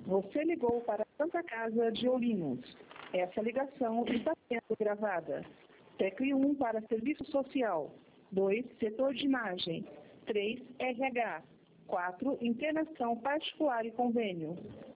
Você ligou para a Santa Casa de Ourinhos. Essa ligação está sendo gravada. Tecle 1 para serviço social. 2, setor de imagem. 3, RH. 4, internação particular e convênio.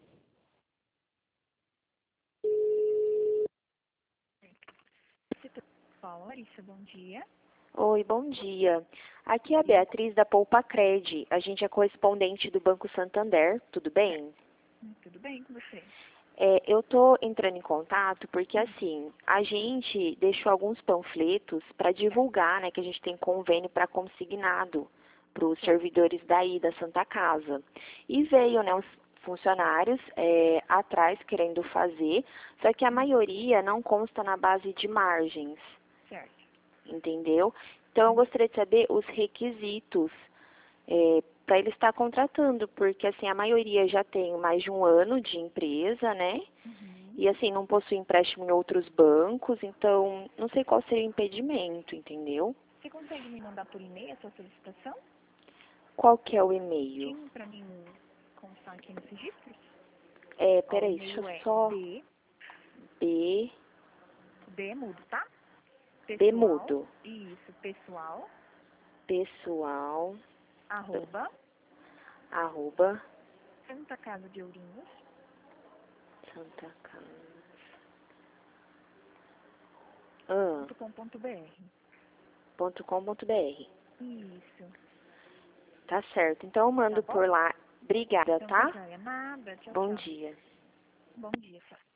Larissa, bom dia. Oi, bom dia. Aqui é a Beatriz da Poupa Cred. A gente é correspondente do Banco Santander, tudo bem? Tudo bem com você? Eu tô entrando em contato porque, assim, a gente deixou alguns panfletos para divulgar, né, que a gente tem convênio para consignado para os servidores daí da Santa Casa. E veio, né, os funcionários atrás querendo fazer, só que a maioria não consta na base de margens. Certo. Entendeu? Então, eu gostaria de saber os requisitos para ele estar contratando, porque, assim, a maioria já tem mais de um ano de empresa, né? E, assim, não possui empréstimo em outros bancos, então, não sei qual seria o impedimento, entendeu? Você consegue me mandar por e-mail a sua solicitação? Qual que é o e-mail? Sim, para mim constar aqui nos registros? Peraí, O deixa e-mail eu é só... B mudo, tá? B mudo. Isso, pessoal, Pessoal, arroba, arroba, Santa Casa de Ourinhos, Santa Casa. .com.br. Isso. Tá certo. Então eu mando Tá bom? por lá. Obrigada, Então tá? tá joia. Nada. Tchau, Bom tchau. dia. Bom dia, tchau.